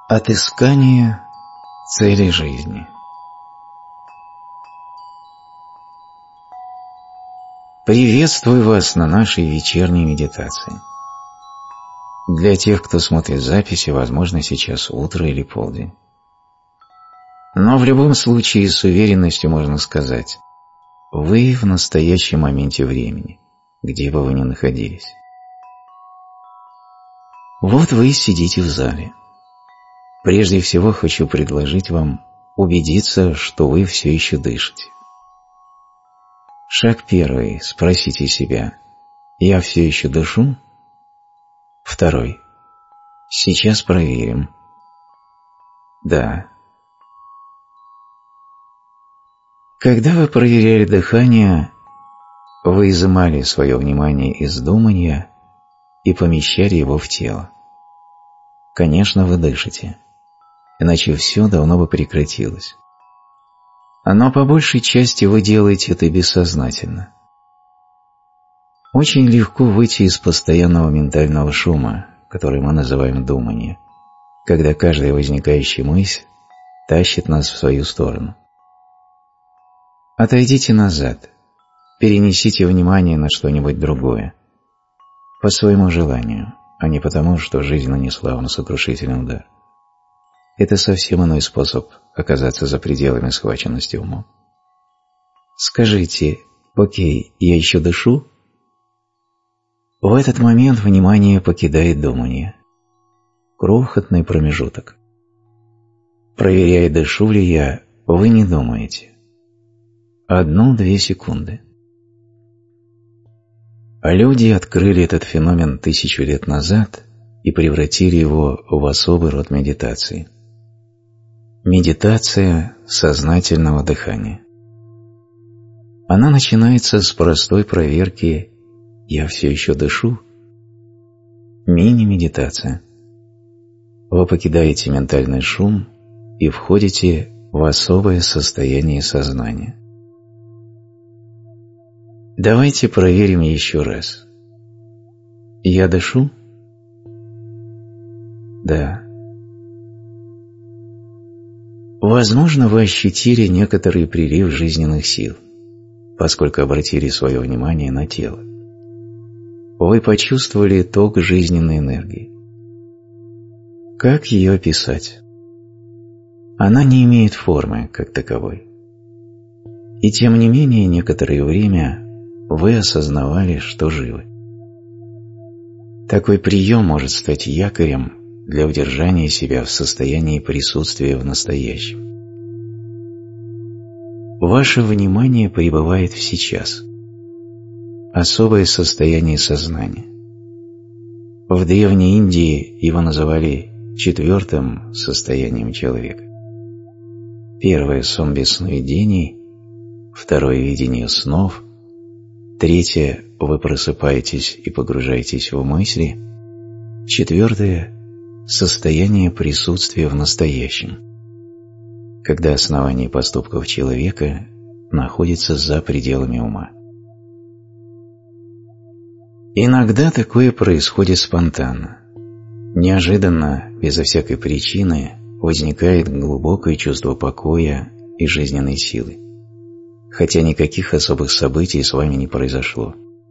Отыскание цели жизни. Приветствую вас на нашей вечерней медитации. Для тех, кто смотрит записи, возможно, сейчас утро или полдень. Но в любом случае с уверенностью можно сказать, вы в настоящем моменте времени, где бы вы ни находились. Вот вы сидите в зале. Прежде всего хочу предложить вам убедиться, что вы все еще дышите. Шаг первый. Спросите себя: «Я все еще дышу?» Второй. Сейчас проверим. Да. Когда вы проверяли дыхание, вы изымали свое внимание из думания и помещали его в тело. Конечно, вы дышите, иначе все давно бы прекратилось. Но по большей части вы делаете это бессознательно. Очень легко выйти из постоянного ментального шума, который мы называем думание, когда каждая возникающая мысль тащит нас в свою сторону. Отойдите назад, перенесите внимание на что-нибудь другое, по своему желанию, а не потому, что жизнь нанесла вам сокрушительный удар. Это совсем иной способ оказаться за пределами схваченности умом. Скажите: «Окей, я еще дышу?» В этот момент внимание покидает думание. Крохотный промежуток. Проверяя, дышу ли я, вы не думаете. 1-2 секунды. А люди открыли этот феномен 1000 лет назад и превратили его в особый род медитации. Медитация сознательного дыхания. Она начинается с простой проверки «Я все еще дышу?» Мини-медитация. Вы покидаете ментальный шум и входите в особое состояние сознания. Давайте проверим еще раз. Я дышу? Да. Возможно, вы ощутили некоторый прилив жизненных сил, поскольку обратили свое внимание на тело. Вы почувствовали ток жизненной энергии. Как ее описать? Она не имеет формы как таковой. И тем не менее, некоторое время вы осознавали, что живы. Такой прием может стать якорем для удержания себя в состоянии присутствия в настоящем. Ваше внимание пребывает в сейчас. Особое состояние сознания. В Древней Индии его называли 4-м состоянием человека. 1 – сон без сновидений, 2 – видение снов, 3 – вы просыпаетесь и погружаетесь в мысли, 4 – состояние присутствия в настоящем, когда основание поступков человека находится за пределами ума. Иногда такое происходит спонтанно. Неожиданно, безо всякой причины, возникает глубокое чувство покоя и жизненной силы, хотя никаких особых событий с вами не произошло.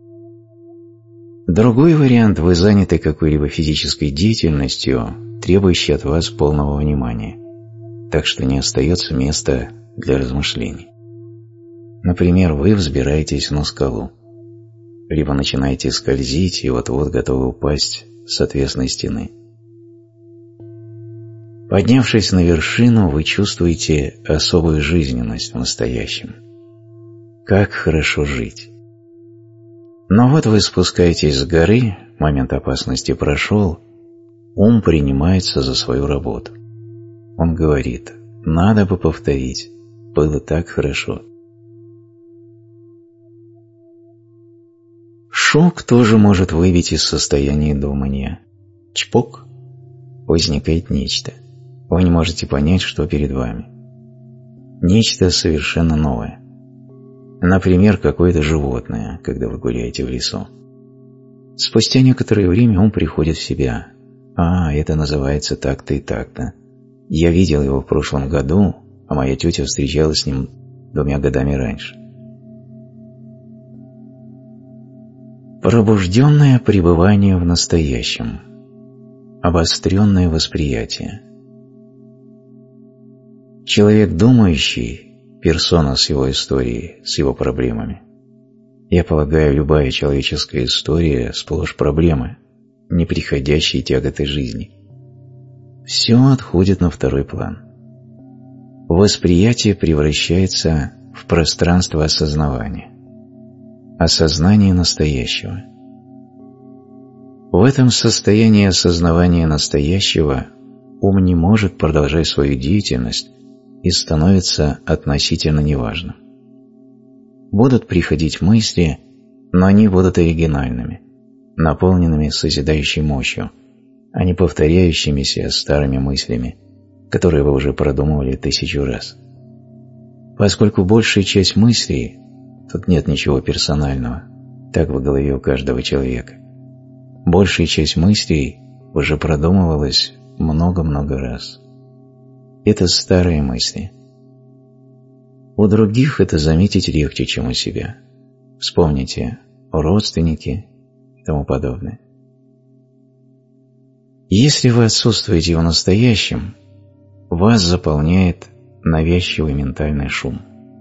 Другой вариант – вы заняты какой-либо физической деятельностью, требующей от вас полного внимания, так что не остается места для размышлений. Например, вы взбираетесь на скалу, либо начинаете скользить и вот-вот готовы упасть с отвесной стены. Поднявшись на вершину, вы чувствуете особую жизненность в настоящем. Как хорошо жить! Но вот вы спускаетесь с горы, момент опасности прошел, ум принимается за свою работу. Он говорит: надо бы повторить, было так хорошо. Шок тоже может выбить из состояния думания. Чпок! Возникает нечто. Вы не можете понять, что перед вами. Нечто совершенно новое. Например, какое-то животное, когда вы гуляете в лесу. Спустя некоторое время ум приходит в себя. Это называется так-то и так-то. Я видел его в прошлом году, а моя тетя встречалась с ним 2 годами раньше. Пробужденное пребывание в настоящем. Обостренное восприятие. Человек думающий, персона с его историей, с его проблемами. Я полагаю, любая человеческая история сплошь проблемы, неприходящие тяготы жизни. Все отходит на второй план. Восприятие превращается в пространство осознавания. Осознание настоящего. В этом состоянии осознавания настоящего ум не может продолжать свою деятельность и становится относительно неважным. Будут приходить мысли, но они будут оригинальными, наполненными созидающей мощью, а не повторяющимися старыми мыслями, которые вы уже продумывали 1000 раз. Поскольку большая часть мыслей, тут нет ничего персонального, так в голове у каждого человека, большая часть мыслей уже продумывалась много-много раз. Это старые мысли. У других это заметить легче, чем у себя. Вспомните родственники и тому подобное. Если вы отсутствуете в настоящем, вас заполняет навязчивый ментальный шум.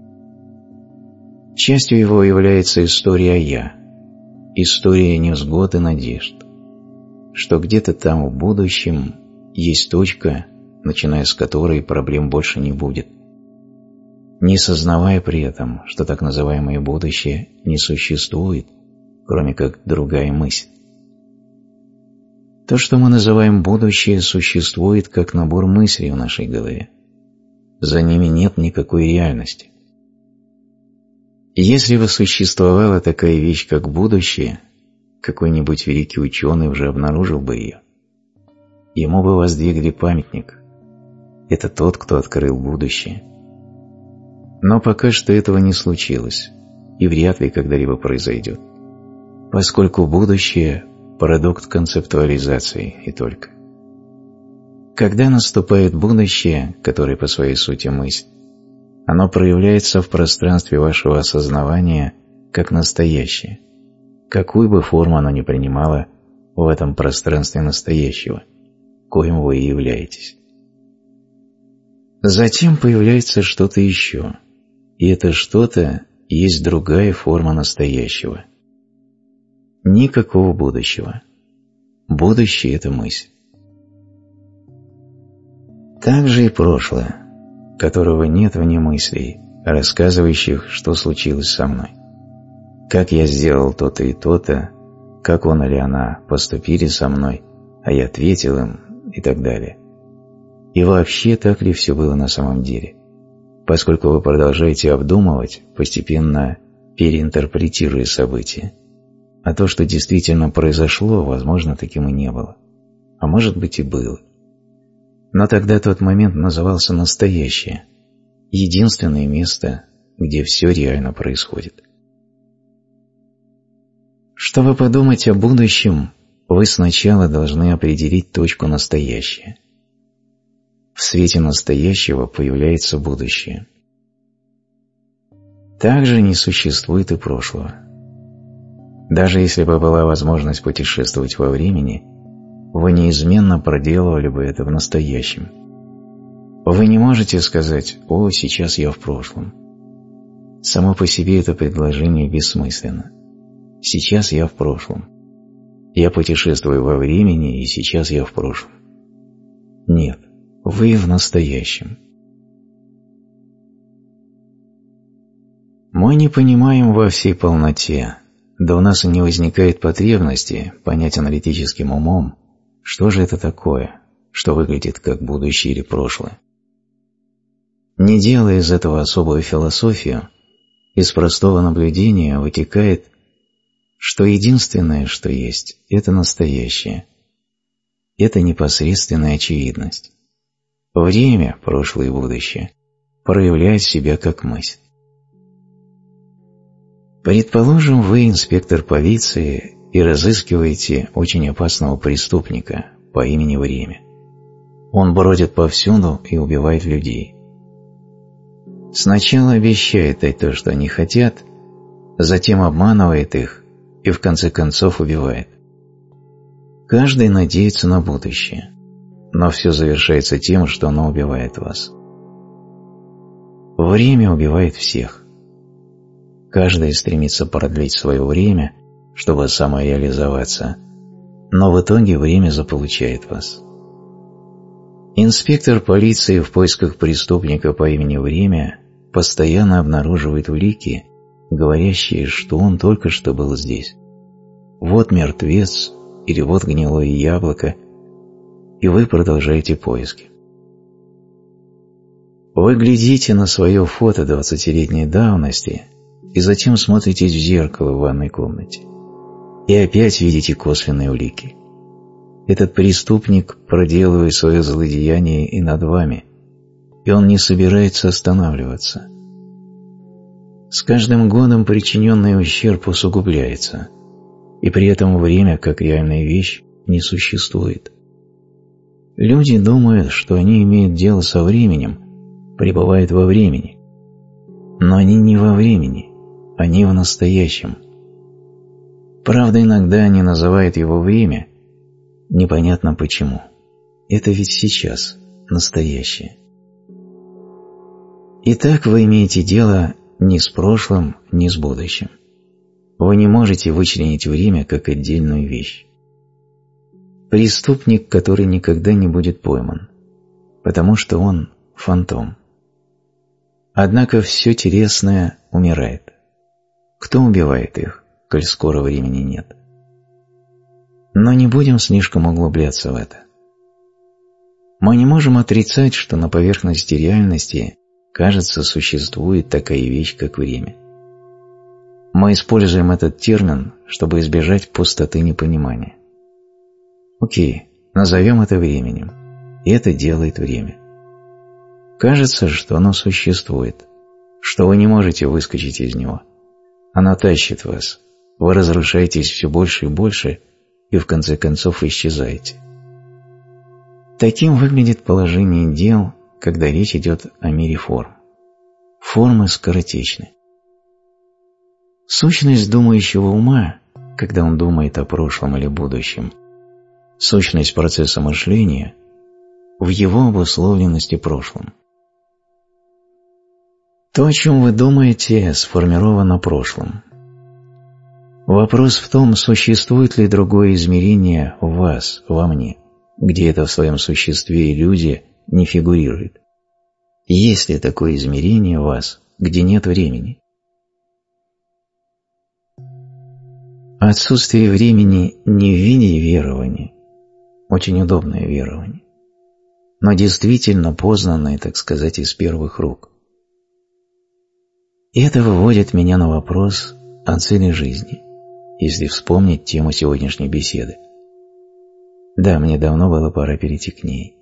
Частью его является история «я», история невзгод и надежд, что где-то там в будущем есть точка, начиная с которой проблем больше не будет, не сознавая при этом, что так называемое будущее не существует, кроме как другая мысль. То, что мы называем будущее, существует как набор мыслей в нашей голове. За ними нет никакой реальности. Если бы существовала такая вещь, как будущее, какой-нибудь великий ученый уже обнаружил бы ее. Ему бы воздвигли памятник. Это тот, кто открыл будущее. Но пока что этого не случилось, и вряд ли когда-либо произойдет, поскольку будущее – продукт концептуализации и только. Когда наступает будущее, которое по своей сути мысль, оно проявляется в пространстве вашего осознавания как настоящее, какую бы форму оно ни принимало в этом пространстве настоящего, коим вы и являетесь. Затем появляется что-то еще, и это что-то есть другая форма настоящего. Никакого будущего. Будущее – это мысль. Так же и прошлое, которого нет вне мыслей, рассказывающих, что случилось со мной. Как я сделал то-то и то-то, как он или она поступили со мной, а я ответил им и так далее. И вообще, так ли все было на самом деле? Поскольку вы продолжаете обдумывать, постепенно переинтерпретируя события. А то, что действительно произошло, возможно, таким и не было. А может быть и было. Но тогда тот момент назывался настоящее, единственное место, где все реально происходит. Чтобы подумать о будущем, вы сначала должны определить точку настоящее. В свете настоящего появляется будущее. Также не существует и прошлого. Даже если бы была возможность путешествовать во времени, вы неизменно проделывали бы это в настоящем. Вы не можете сказать «О, сейчас я в прошлом». Само по себе это предложение бессмысленно. Сейчас я в прошлом. Я путешествую во времени, и сейчас я в прошлом. Нет, вы в настоящем. Мы не понимаем во всей полноте, да у нас и не возникает потребности понять аналитическим умом, что же это такое, что выглядит как будущее или прошлое. Не делая из этого особую философию, из простого наблюдения вытекает, что единственное, что есть, это настоящее. Это непосредственная очевидность. Время, прошлое и будущее, проявляет себя как мысль. Предположим, вы инспектор полиции и разыскиваете очень опасного преступника по имени Время. Он бродит повсюду и убивает людей. Сначала обещает дать то, что они хотят, затем обманывает их и в конце концов убивает. Каждый надеется на будущее, но все завершается тем, что оно убивает вас. Время убивает всех. Каждый стремится продлить свое время, чтобы самореализоваться, но в итоге время заполучает вас. Инспектор полиции в поисках преступника по имени Время постоянно обнаруживает улики, говорящие, что он только что был здесь. Вот мертвец или вот гнилое яблоко, и вы продолжаете поиски. Вы глядите на свое фото 20-летней давности и затем смотритесь в зеркало в ванной комнате. И опять видите косвенные улики. Этот преступник проделывает свое злодеяние и над вами, и он не собирается останавливаться. С каждым годом причиненный ущерб усугубляется, и при этом время, как реальная вещь, не существует. Люди думают, что они имеют дело со временем, пребывают во времени. Но они не во времени, они в настоящем. Правда, иногда они называют его время, непонятно почему. Это ведь сейчас, настоящее. Итак, вы имеете дело ни с прошлым, ни с будущим. Вы не можете вычленить время как отдельную вещь. Преступник, который никогда не будет пойман, потому что он фантом. Однако все телесное умирает. Кто убивает их, коль скоро времени нет? Но не будем слишком углубляться в это. Мы не можем отрицать, что на поверхности реальности, кажется, существует такая вещь, как время. Мы используем этот термин, чтобы избежать пустоты непонимания. Окей, назовем это временем, и это делает время. Кажется, что оно существует, что вы не можете выскочить из него. Оно тащит вас, вы разрушаетесь все больше и больше, и в конце концов исчезаете. Таким выглядит положение дел, когда речь идет о мире форм. Формы скоротечны. Сущность думающего ума, когда он думает о прошлом или будущем, сущность процесса мышления в его обусловленности прошлым. То, о чем вы думаете, сформировано прошлым. Вопрос в том, существует ли другое измерение в вас, во мне, где это в своем существе иллюзия не фигурирует. Есть ли такое измерение в вас, где нет времени? Отсутствие времени не в виде верования, очень удобное верование, но действительно познанное, так сказать, из первых рук. И это выводит меня на вопрос о цели жизни, если вспомнить тему сегодняшней беседы. Да, мне давно было пора перейти к ней.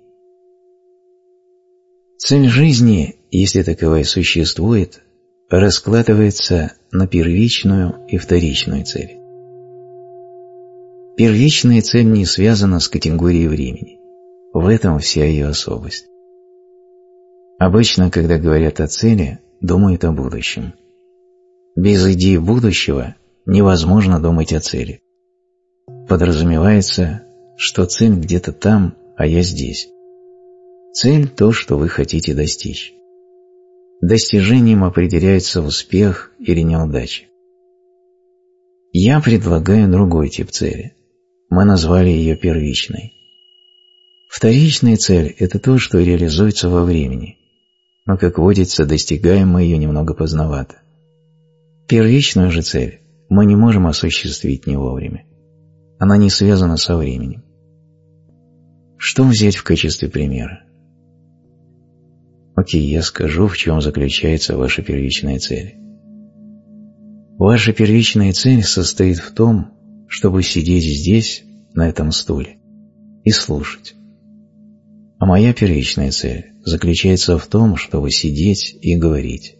Цель жизни, если таковая существует, раскладывается на первичную и вторичную цель. Первичная цель не связана с категорией времени. В этом вся ее особость. Обычно, когда говорят о цели, думают о будущем. Без идеи будущего невозможно думать о цели. Подразумевается, что цель где-то там, а я здесь. Цель – то, что вы хотите достичь. Достижением определяется успех или неудача. Я предлагаю другой тип цели. Мы назвали ее первичной. Вторичная цель – это то, что реализуется во времени, но, как водится, достигаем мы ее немного поздновато. Первичную же цель мы не можем осуществить не вовремя. Она не связана со временем. Что взять в качестве примера? Окей, я скажу, в чем заключается ваша первичная цель. Ваша первичная цель состоит в том, чтобы сидеть здесь, на этом стуле, и слушать. А моя первичная цель заключается в том, чтобы сидеть и говорить.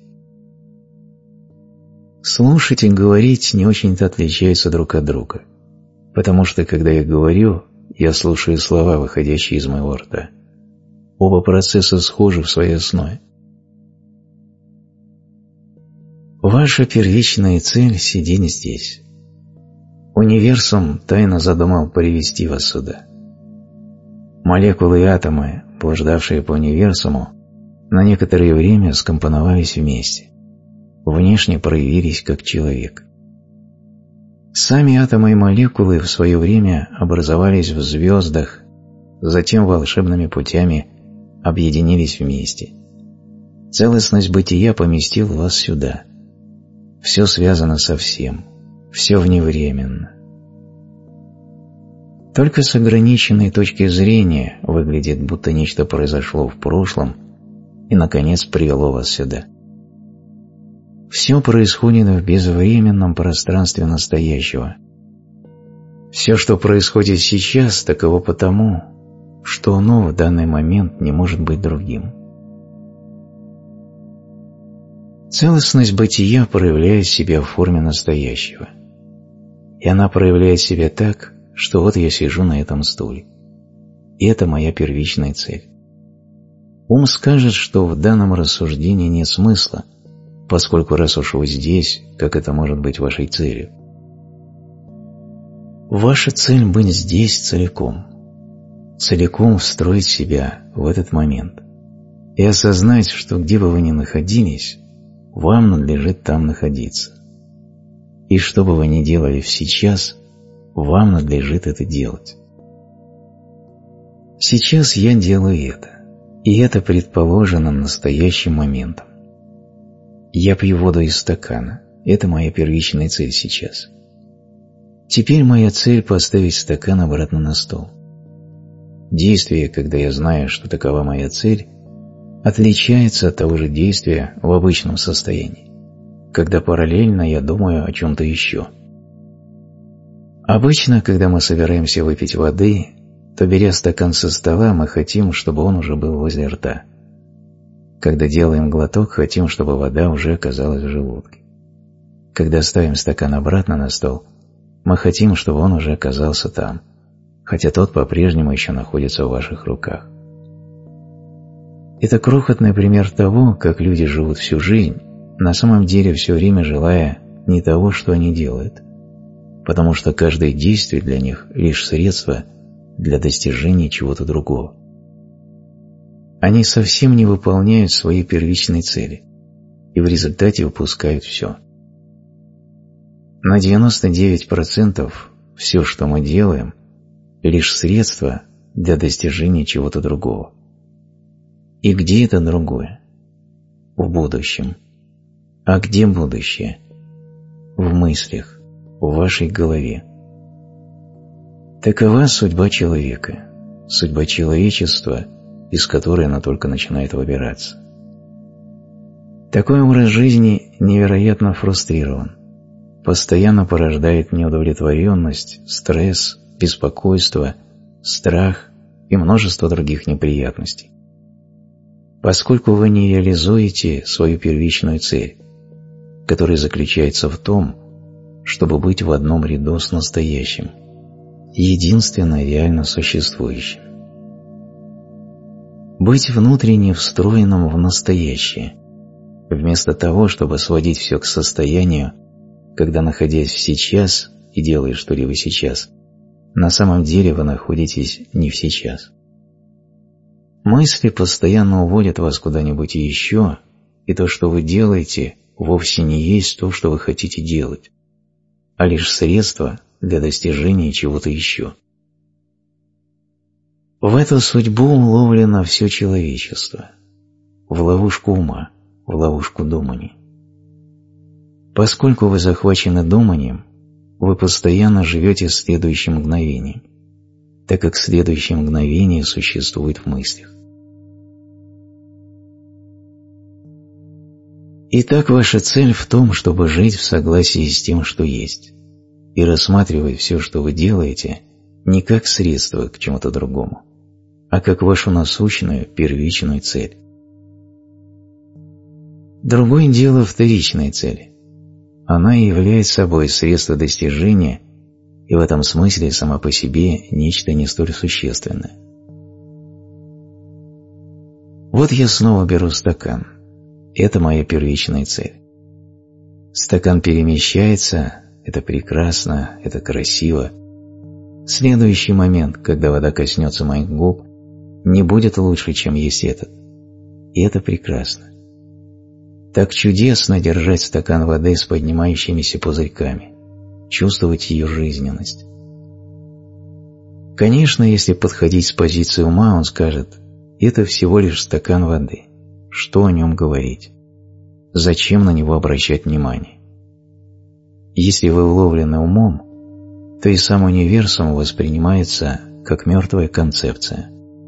Слушать и говорить не очень-то отличаются друг от друга, потому что, когда я говорю, я слушаю слова, выходящие из моего рта. Оба процесса схожи в своей основе. Ваша первичная цель – сидеть здесь. Универсум тайно задумал привести вас сюда. Молекулы и атомы, блуждавшие по универсуму, на некоторое время скомпоновались вместе, внешне проявились как человек. Сами атомы и молекулы в свое время образовались в звездах, затем волшебными путями объединились вместе. Целостность бытия поместила вас сюда. Все связано со всем, все вневременно. Только с ограниченной точки зрения выглядит, будто нечто произошло в прошлом и, наконец, привело вас сюда. Все происходит в безвременном пространстве настоящего. Все, что происходит сейчас, таково потому, что оно в данный момент не может быть другим. Целостность бытия проявляет себя в форме настоящего. И она проявляет себя так, что вот я сижу на этом стуле. И это моя первичная цель. Ум скажет, что в данном рассуждении нет смысла, поскольку раз уж вы здесь, как это может быть вашей целью? Ваша цель – быть здесь целиком. Целиком встроить себя в этот момент. И осознать, что где бы вы ни находились, вам надлежит там находиться. И что бы вы ни делали сейчас, вам надлежит это делать. Сейчас я делаю это, и это предположено настоящим моментом. Я пью воду из стакана, это моя первичная цель сейчас. Теперь моя цель – поставить стакан обратно на стол. Действие, когда я знаю, что такова моя цель, отличается от того же действия в обычном состоянии, когда параллельно я думаю о чем-то еще. Обычно, когда мы собираемся выпить воды, то, беря стакан со стола, мы хотим, чтобы он уже был возле рта. Когда делаем глоток, хотим, чтобы вода уже оказалась в желудке. Когда ставим стакан обратно на стол, мы хотим, чтобы он уже оказался там, хотя тот по-прежнему еще находится в ваших руках. Это крохотный пример того, как люди живут всю жизнь, на самом деле все время желая не того, что они делают, потому что каждое действие для них лишь средство для достижения чего-то другого. Они совсем не выполняют свои первичные цели и в результате упускают все. На 99% все, что мы делаем, лишь средство для достижения чего-то другого. И где это другое? В будущем. А где будущее? В мыслях, в вашей голове. Такова судьба человека, судьба человечества, из которой она только начинает выбираться. Такой образ жизни невероятно фрустрирован, постоянно порождает неудовлетворенность, стресс, беспокойство, страх и множество других неприятностей. Поскольку вы не реализуете свою первичную цель, которая заключается в том, чтобы быть в одном ряду с настоящим, единственно реально существующим. Быть внутренне встроенным в настоящее, вместо того, чтобы сводить все к состоянию, когда, находясь в сейчас и делая что-либо сейчас, на самом деле вы находитесь не в сейчас. Мысли постоянно уводят вас куда-нибудь еще, и то, что вы делаете, вовсе не есть то, что вы хотите делать, а лишь средство для достижения чего-то еще. В эту судьбу уловлено все человечество, в ловушку ума, в ловушку думаний. Поскольку вы захвачены думанием, вы постоянно живете следующим мгновением, так как следующее мгновение существует в мыслях. Итак, ваша цель в том, чтобы жить в согласии с тем, что есть, и рассматривать все, что вы делаете, не как средство к чему-то другому, а как вашу насущную, первичную цель. Другое дело вторичной цели. Она и является собой средство достижения, и в этом смысле сама по себе нечто не столь существенное. Вот я снова беру стакан. Это моя первичная цель. Стакан перемещается, это прекрасно, это красиво. Следующий момент, когда вода коснется моих губ, не будет лучше, чем есть этот. И это прекрасно. Так чудесно держать стакан воды с поднимающимися пузырьками, чувствовать ее жизненность. Конечно, если подходить с позиции ума, он скажет: это всего лишь стакан воды. Что о нем говорить? Зачем на него обращать внимание? Если вы уловлены умом, то и сам универсум воспринимается как мертвая концепция.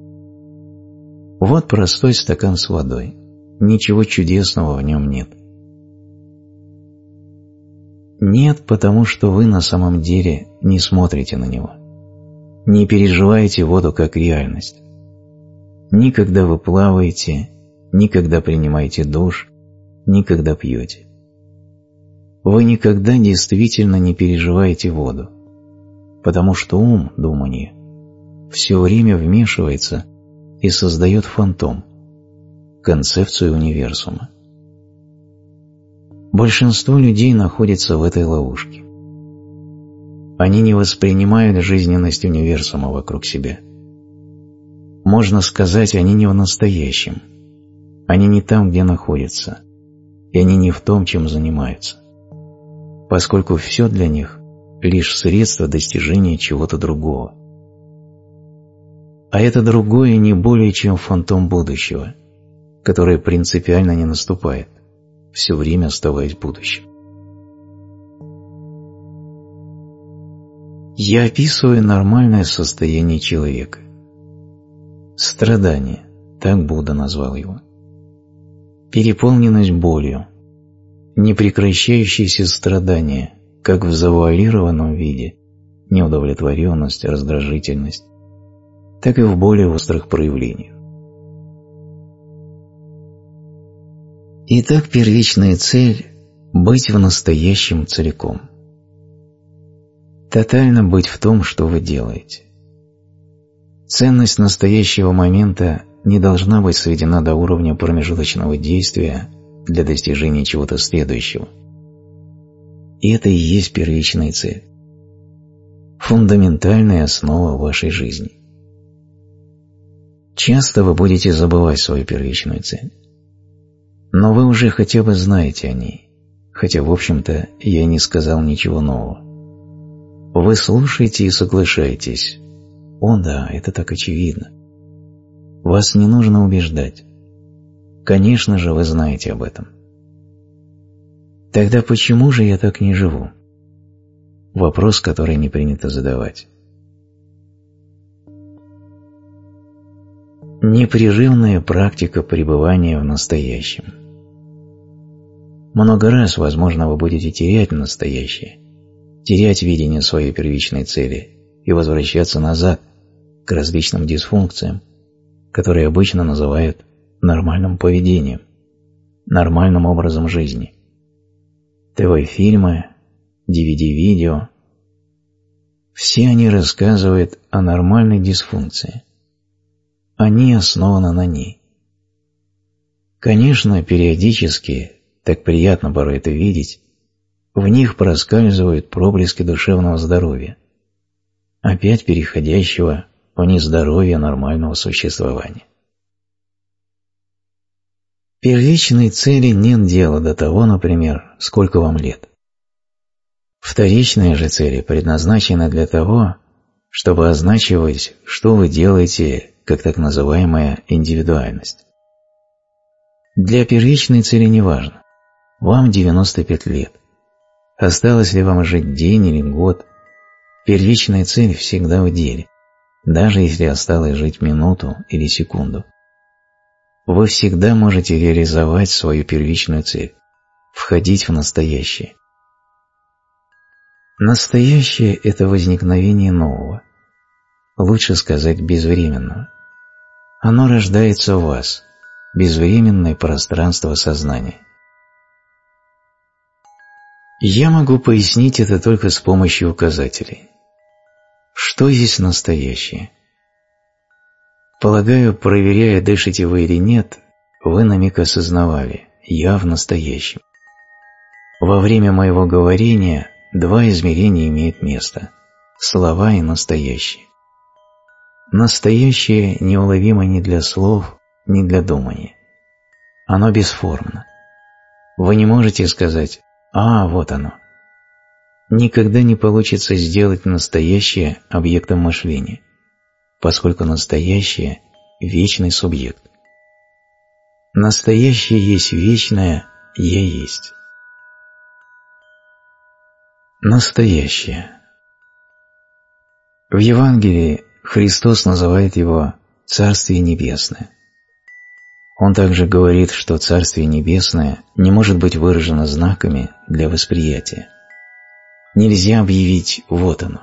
Вот простой стакан с водой. Ничего чудесного в нем нет. Нет, потому что вы на самом деле не смотрите на него. Не переживаете воду как реальность. Ни когда вы плаваете, ни когда принимаете душ, ни когда пьете. Вы никогда действительно не переживаете воду, потому что ум, думание, все время вмешивается и создает фантом, концепцию универсума. Большинство людей находится в этой ловушке. Они не воспринимают жизненность универсума вокруг себя. Можно сказать, они не в настоящем. Они не там, где находятся, и они не в том, чем занимаются, поскольку все для них – лишь средство достижения чего-то другого. А это другое не более чем фантом будущего, которое принципиально не наступает, все время оставаясь будущим. Я описываю нормальное состояние человека. Страдание, так Будда назвал его. Переполненность болью, непрекращающиеся страдания, как в завуалированном виде, неудовлетворенность, раздражительность, так и в более острых проявлениях. Итак, первичная цель – быть в настоящем целиком. Тотально быть в том, что вы делаете. Ценность настоящего момента не должна быть сведена до уровня промежуточного действия для достижения чего-то следующего. И это и есть первичная цель. Фундаментальная основа вашей жизни. Часто вы будете забывать свою первичную цель. Но вы уже хотя бы знаете о ней, хотя, в общем-то, я и не сказал ничего нового. Вы слушаете и соглашаетесь. О да, это так очевидно. Вас не нужно убеждать. Конечно же, вы знаете об этом. Тогда почему же я так не живу? Вопрос, который не принято задавать. Непрерывная практика пребывания в настоящем. Много раз, возможно, вы будете терять настоящее, терять видение своей первичной цели и возвращаться назад к различным дисфункциям, которые обычно называют нормальным поведением, нормальным образом жизни. ТВ-фильмы, DVD-видео – все они рассказывают о нормальной дисфункции. Они основаны на ней. Конечно, периодически, так приятно порой это видеть, в них проскальзывают проблески душевного здоровья, опять переходящего в нездоровье нормального существования. Первичной цели нет дела до того, например, сколько вам лет. Вторичные же цели предназначены для того, чтобы означивать, что вы делаете, как так называемая индивидуальность. Для первичной цели не важно, вам 95 лет, осталось ли вам жить день или год, первичная цель всегда в деле, даже если осталось жить минуту или секунду. Вы всегда можете реализовать свою первичную цель, входить в настоящее. Настоящее – это возникновение нового, лучше сказать безвременного. Оно рождается в вас, безвременное пространство сознания. Я могу пояснить это только с помощью указателей. Что есть настоящее? Полагаю, проверяя, дышите вы или нет, вы на миг осознавали: я в настоящем. Во время моего говорения два измерения имеют место – слова и настоящее. Настоящее неуловимо ни для слов, ни для думания. Оно бесформно. Вы не можете сказать «А, вот оно». Никогда не получится сделать настоящее объектом мышления, поскольку настоящее – вечный субъект. Настоящее есть вечное «Я есть». Настоящее. В Евангелии Христос называет его «Царствие Небесное». Он также говорит, что Царствие Небесное не может быть выражено знаками для восприятия. Нельзя объявить «вот оно».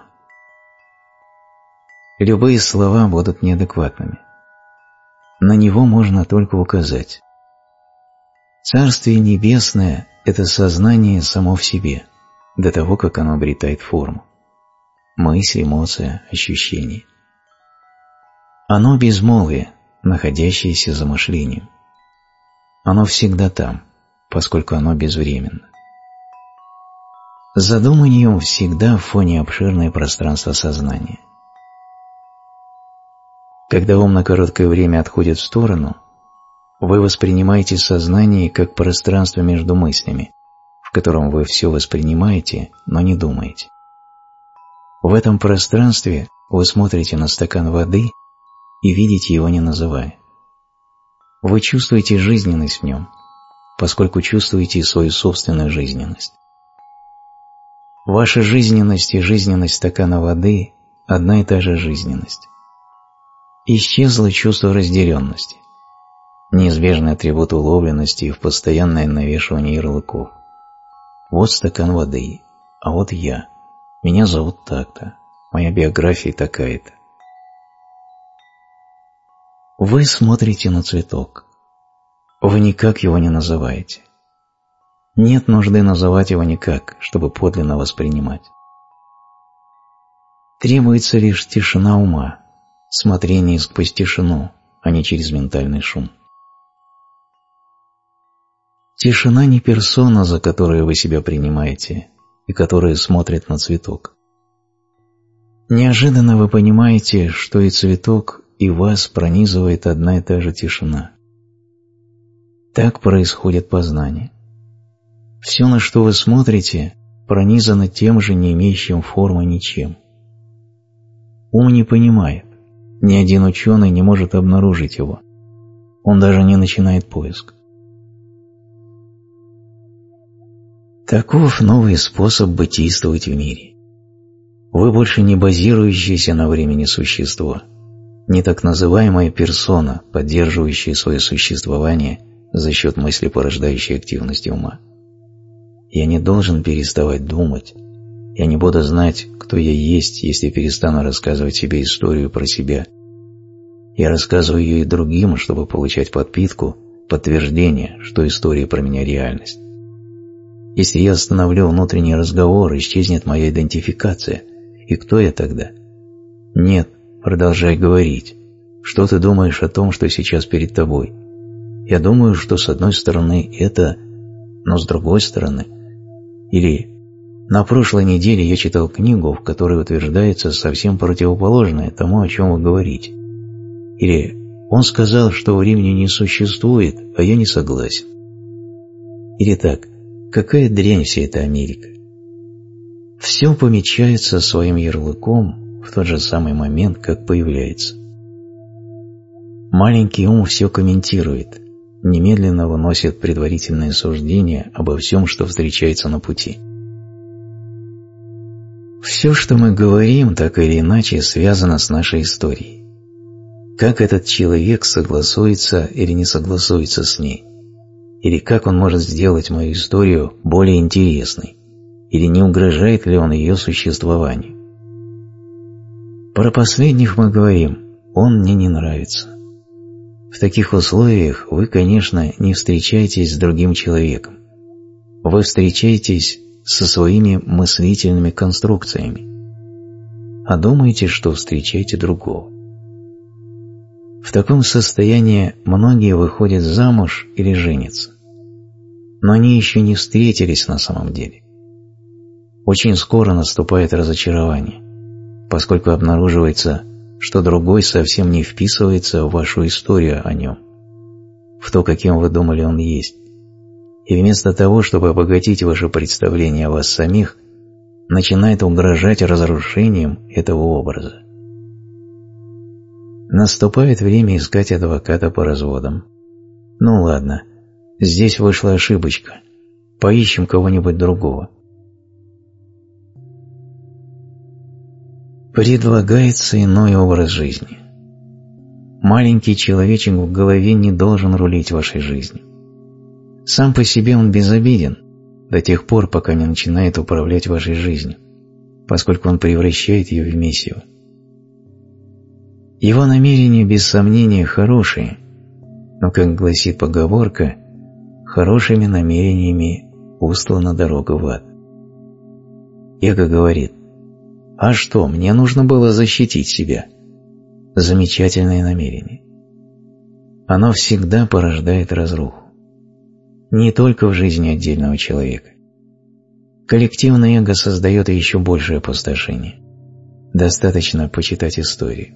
Любые слова будут неадекватными. На него можно только указать. Царствие Небесное – это сознание само в себе, до того, как оно обретает форму. Мысль, эмоция, ощущение. Оно безмолвие, находящееся за мышлением. Оно всегда там, поскольку оно безвременно. За думанием всегда в фоне обширное пространство сознания. Когда ум на короткое время отходит в сторону, вы воспринимаете сознание как пространство между мыслями, в котором вы все воспринимаете, но не думаете. В этом пространстве вы смотрите на стакан воды и видите его, не называя. Вы чувствуете жизненность в нем, поскольку чувствуете свою собственную жизненность. Ваша жизненность и жизненность стакана воды – одна и та же жизненность. Исчезло чувство разделенности, неизбежный атрибут уловленности в постоянное навешивание ярлыков. Вот стакан воды, а вот я. Меня зовут так-то, моя биография такая-то. Вы смотрите на цветок. Вы никак его не называете. Нет нужды называть его никак, чтобы подлинно воспринимать. Требуется лишь тишина ума, смотрение сквозь тишину, а не через ментальный шум. Тишина не персона, за которую вы себя принимаете, и которая смотрит на цветок. Неожиданно вы понимаете, что и цветок, и вас пронизывает одна и та же тишина. Так происходит познание. Все, на что вы смотрите, пронизано тем же, не имеющим формы ничем. Ум не понимает, ни один ученый не может обнаружить его. Он даже не начинает поиск. Таков новый способ бытийствовать в мире. Вы больше не базирующееся на времени существо, не так называемая персона, поддерживающая свое существование за счет мыслепорождающей активности ума. Я не должен переставать думать, я не буду знать, кто я есть, если перестану рассказывать себе историю про себя. Я рассказываю ее и другим, чтобы получать подпитку, подтверждение, что история про меня реальность. Если я остановлю внутренний разговор, исчезнет моя идентификация. И кто я тогда? Нет, продолжай говорить. Что ты думаешь о том, что сейчас перед тобой? Я думаю, что с одной стороны это, но с другой стороны. Или на прошлой неделе я читал книгу, в которой утверждается совсем противоположное тому, о чем вы говорите. Или он сказал, что времени не существует, а я не согласен. Или так, какая дрянь вся эта Америка. Все помечается своим ярлыком в тот же самый момент, как появляется. Маленький ум все комментирует, немедленно выносит предварительные суждения обо всем, что встречается на пути. Все, что мы говорим, так или иначе связано с нашей историей. Как этот человек согласуется или не согласуется с ней? Или как он может сделать мою историю более интересной? Или не угрожает ли он ее существованию? Про последних мы говорим: он мне не нравится. В таких условиях вы, конечно, не встречаетесь с другим человеком. Вы встречаетесь со своими мыслительными конструкциями, а думаете, что встречаете другого. В таком состоянии многие выходят замуж или женятся, но они еще не встретились на самом деле. Очень скоро наступает разочарование, поскольку обнаруживается, что другой совсем не вписывается в вашу историю о нем, в то, каким вы думали он есть, и вместо того, чтобы обогатить ваше представление о вас самих, начинает угрожать разрушением этого образа. Наступает время искать адвоката по разводам. Ну ладно, здесь вышла ошибочка, поищем кого-нибудь другого. Предлагается иной образ жизни. Маленький человечек в голове не должен рулить вашей жизнью. Сам по себе он безобиден до тех пор, пока не начинает управлять вашей жизнью, поскольку он превращает ее в месиво. Его намерения без сомнения хорошие, но, как гласит поговорка, хорошими намерениями устлана дорога в ад. Эго говорит: «А что, мне нужно было защитить себя». Замечательное намерение. Оно всегда порождает разруху. Не только в жизни отдельного человека. Коллективное эго создает еще большее опустошение. Достаточно почитать историю.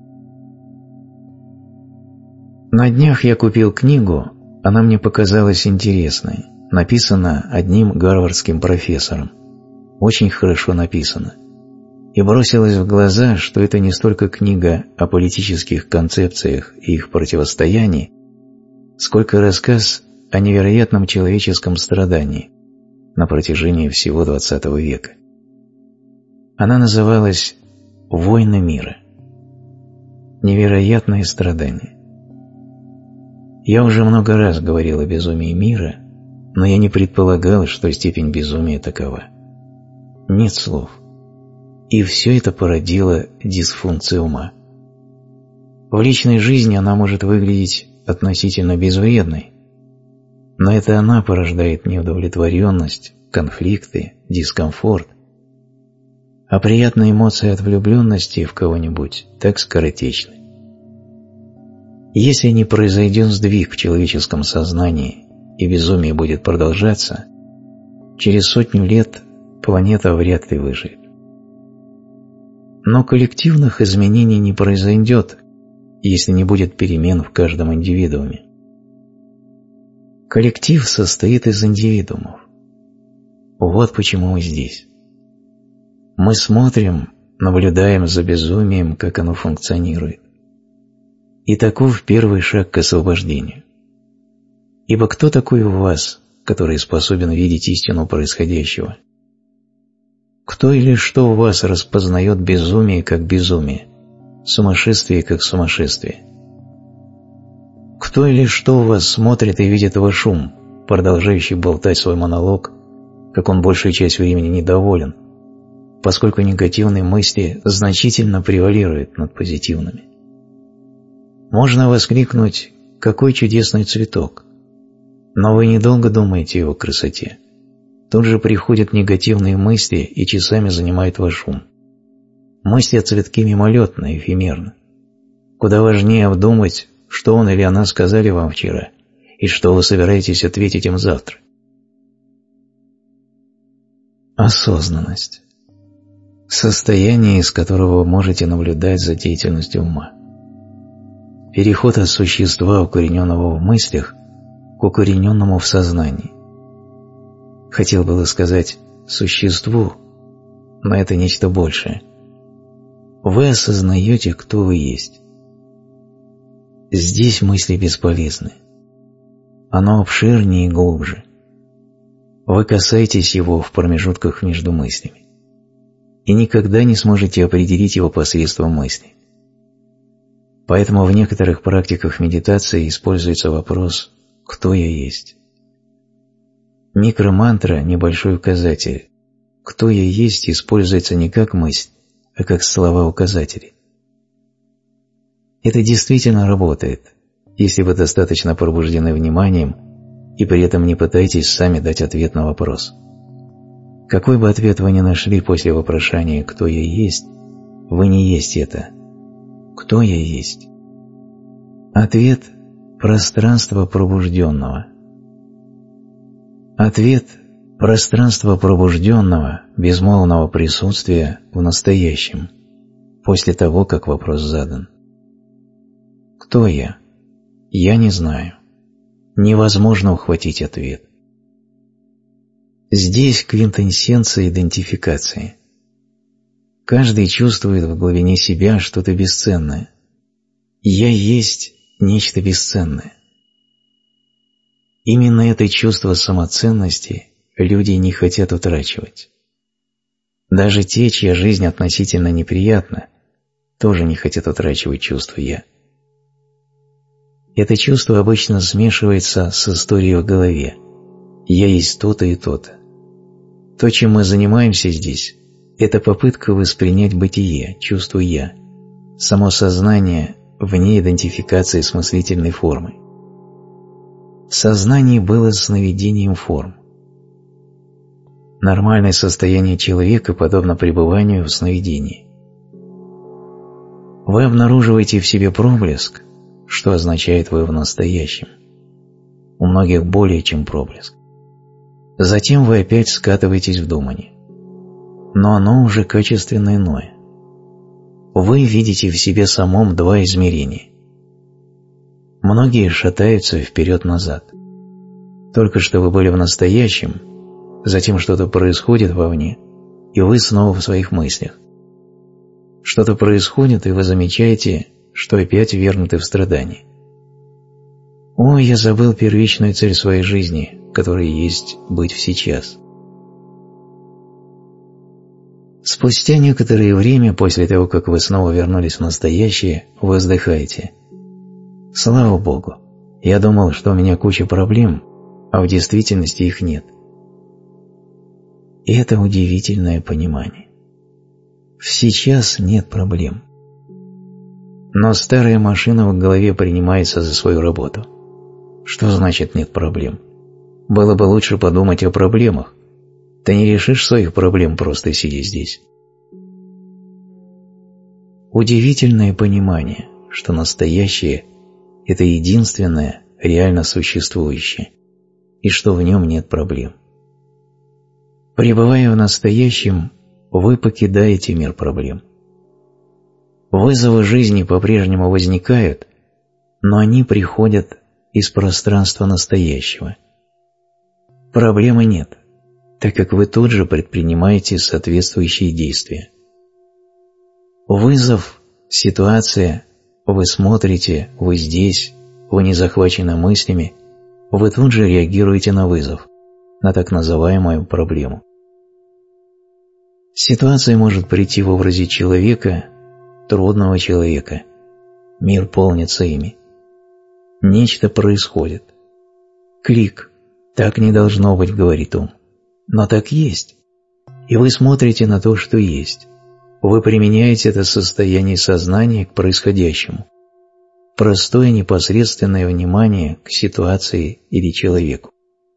На днях я купил книгу, она мне показалась интересной, написана одним гарвардским профессором. Очень хорошо написано. И бросилось в глаза, что это не столько книга о политических концепциях и их противостоянии, сколько рассказ о невероятном человеческом страдании на протяжении всего XX века. Она называлась «Войны мира». Невероятное страдание. Я уже много раз говорил о безумии мира, но я не предполагал, что степень безумия такова. Нет слов. И все это породило дисфункцию ума. В личной жизни она может выглядеть относительно безвредной, но это она порождает неудовлетворенность, конфликты, дискомфорт. А приятные эмоции от влюбленности в кого-нибудь так скоротечны. Если не произойдет сдвиг в человеческом сознании и безумие будет продолжаться, через 100 лет планета вряд ли выживет. Но коллективных изменений не произойдет, если не будет перемен в каждом индивидууме. Коллектив состоит из индивидуумов. Вот почему мы здесь. Мы смотрим, наблюдаем за безумием, как оно функционирует. И таков первый шаг к освобождению. Ибо кто такой у вас, который способен видеть истину происходящего? Кто или что у вас распознает безумие как безумие, сумасшествие как сумасшествие? Кто или что у вас смотрит и видит ваш ум, продолжающий болтать свой монолог, как он большую часть времени недоволен, поскольку негативные мысли значительно превалируют над позитивными? Можно воскликнуть: «Какой чудесный цветок!» Но вы недолго думаете о его красоте. Тут же приходят негативные мысли и часами занимают ваш ум. Мысли о цветке мимолетны, эфемерны. Куда важнее обдумать, что он или она сказали вам вчера, и что вы собираетесь ответить им завтра. Осознанность. Состояние, из которого вы можете наблюдать за деятельностью ума. Переход от существа, укорененного в мыслях, к укорененному в сознании. Хотел было сказать «существу», но это нечто большее. Вы осознаете, кто вы есть. Здесь мысли бесполезны. Оно обширнее и глубже. Вы касаетесь его в промежутках между мыслями и никогда не сможете определить его посредством мысли. Поэтому в некоторых практиках медитации используется вопрос «Кто я есть?». Микромантра – небольшой указатель. «Кто я есть» используется не как мысль, а как слова-указатели. Это действительно работает, если вы достаточно пробуждены вниманием и при этом не пытаетесь сами дать ответ на вопрос. Какой бы ответ вы ни нашли после вопрошания «Кто я есть?», вы не есть это. Кто я есть? Ответ – пространство пробужденного. Ответ – пространство пробужденного, безмолвного присутствия в настоящем, после того, как вопрос задан. Кто я? Я не знаю. Невозможно ухватить ответ. Здесь квинтэссенция идентификации. Каждый чувствует в глубине себя что-то бесценное. Я есть нечто бесценное. Именно это чувство самоценности люди не хотят утрачивать. Даже те, чья жизнь относительно неприятна, тоже не хотят утрачивать чувство «я». Это чувство обычно смешивается с историей в голове. «Я есть то-то и то-то». То, чем мы занимаемся здесь, это попытка воспринять бытие, чувство «я», само сознание вне идентификации с мыслительной формой. Сознание было сновидением форм. Нормальное состояние человека подобно пребыванию в сновидении. Вы обнаруживаете в себе проблеск, что означает вы в настоящем. У многих более чем проблеск. Затем вы опять скатываетесь в думание. Но оно уже качественно иное. Вы видите в себе самом два измерения. Многие шатаются вперед-назад. Только что вы были в настоящем, затем что-то происходит вовне, и вы снова в своих мыслях. Что-то происходит, и вы замечаете, что опять ввергнуты в страдания. «О, я забыл первичную цель своей жизни, которая есть быть в сейчас». Спустя некоторое время после того, как вы снова вернулись в настоящее, вы вздыхаете. «Слава Богу, я думал, что у меня куча проблем, а в действительности их нет». И это удивительное понимание. В сейчас нет проблем. Но старая машина в голове принимается за свою работу. Что значит нет проблем? Было бы лучше подумать о проблемах. Ты не решишь своих проблем, просто сидя здесь. Удивительное понимание, что настоящее – это единственное, реально существующее, и что в нем нет проблем. Пребывая в настоящем, вы покидаете мир проблем. Вызовы жизни по-прежнему возникают, но они приходят из пространства настоящего. Проблемы нет, так как вы тут же предпринимаете соответствующие действия. Вызов, ситуация, вы смотрите, вы здесь, вы не захвачены мыслями, вы тут же реагируете на вызов, на так называемую проблему. Ситуация может прийти в образе человека, трудного человека. Мир полнится ими. Нечто происходит. Клик. Так не должно быть, говорит ум. Но так есть. И вы смотрите на то, что есть. Вы применяете это состояние сознания к происходящему. Простое непосредственное внимание к ситуации или человеку.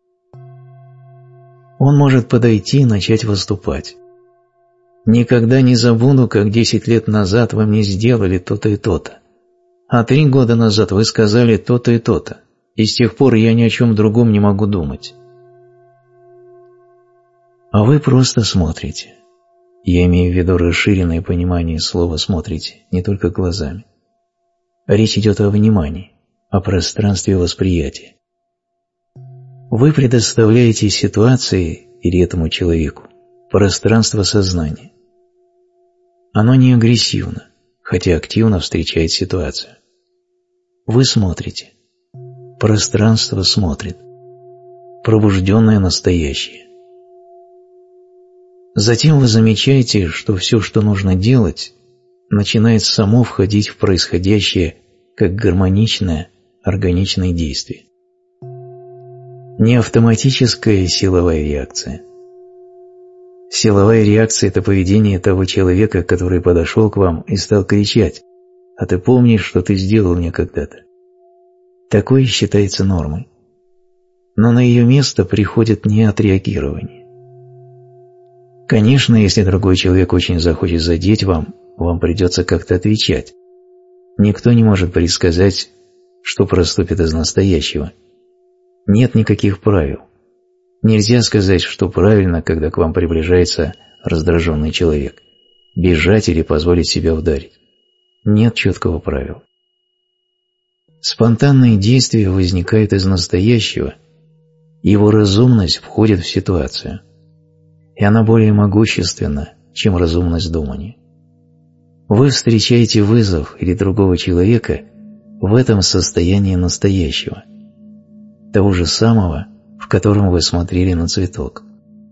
Он может подойти и начать выступать. Никогда не забуду, как 10 лет назад вы мне сделали то-то и то-то. А 3 года назад вы сказали то-то и то-то. И с тех пор я ни о чем другом не могу думать. А вы просто смотрите. Я имею в виду расширенное понимание слова «смотрите», не только глазами. Речь идет о внимании, о пространстве восприятия. Вы предоставляете ситуации или этому человеку пространство сознания. Оно не агрессивно, хотя активно встречает ситуацию. Вы смотрите. Пространство смотрит. Пробужденное настоящее. Затем вы замечаете, что все, что нужно делать, начинает само входить в происходящее как гармоничное, органичное действие. Не автоматическая силовая реакция. Силовая реакция – это поведение того человека, который подошел к вам и стал кричать: «А ты помнишь, что ты сделал мне когда-то?» Такое считается нормой. Но на ее место приходит неотреагирование. Конечно, если другой человек очень захочет задеть вам придется как-то отвечать. Никто не может предсказать, что проступит из настоящего. Нет никаких правил. Нельзя сказать, что правильно, когда к вам приближается раздраженный человек. Бежать или позволить себя ударить. Нет четкого правила. Спонтанные действия возникают из настоящего, и его разумность входит в ситуацию. И она более могущественна, чем разумность думания. Вы встречаете вызов или другого человека в этом состоянии настоящего, того же самого, в котором вы смотрели на цветок.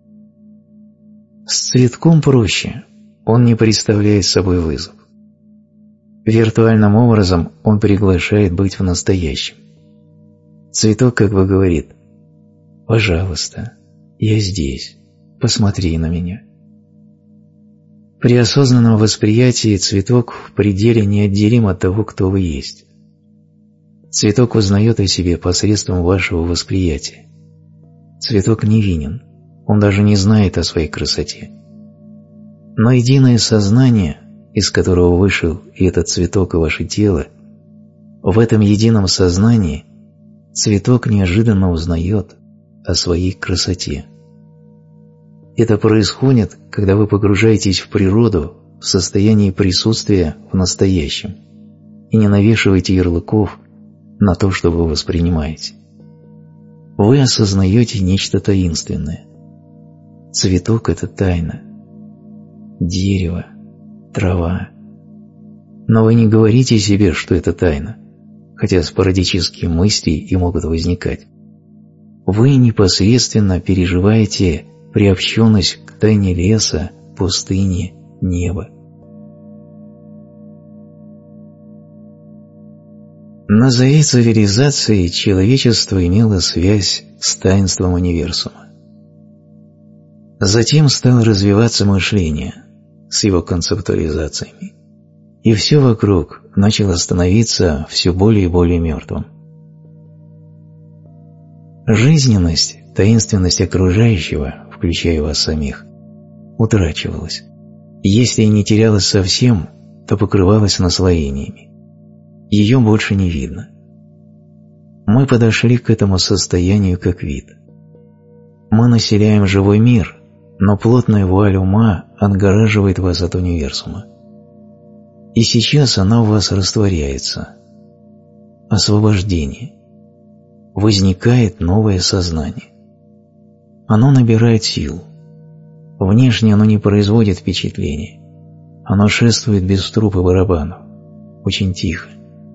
С цветком проще, он не представляет собой вызов. Виртуальным образом он приглашает быть в настоящем. Цветок как бы говорит: «Пожалуйста, я здесь, посмотри на меня». При осознанном восприятии цветок в пределе неотделим от того, кто вы есть. Цветок узнает о себе посредством вашего восприятия. Цветок невинен, он даже не знает о своей красоте. Но единое сознание, из которого вышел и этот цветок, и ваше тело, в этом едином сознании цветок неожиданно узнает о своей красоте. Это происходит, когда вы погружаетесь в природу в состоянии присутствия в настоящем и не навешиваете ярлыков на то, что вы воспринимаете. Вы осознаете нечто таинственное. Цветок – это тайна. Дерево, трава. Но вы не говорите себе, что это тайна, хотя спорадические мысли и могут возникать. Вы непосредственно переживаете приобщенность к тайне леса, пустыни, неба. На заре цивилизации человечество имело связь с таинством универсума. Затем стало развиваться мышление с его концептуализациями, и все вокруг начало становиться все более и более мертвым. Жизненность, таинственность окружающего, включая вас самих, утрачивалась. Если и не терялась совсем, то покрывалась наслоениями. Ее больше не видно. Мы подошли к этому состоянию как вид. Мы населяем живой мир, но плотная вуаль ума отгораживает вас от универсума. И сейчас она у вас растворяется. Освобождение. Возникает новое сознание. Оно набирает силу. Внешне оно не производит впечатления. Оно шествует без труб и барабанов. Очень тихо.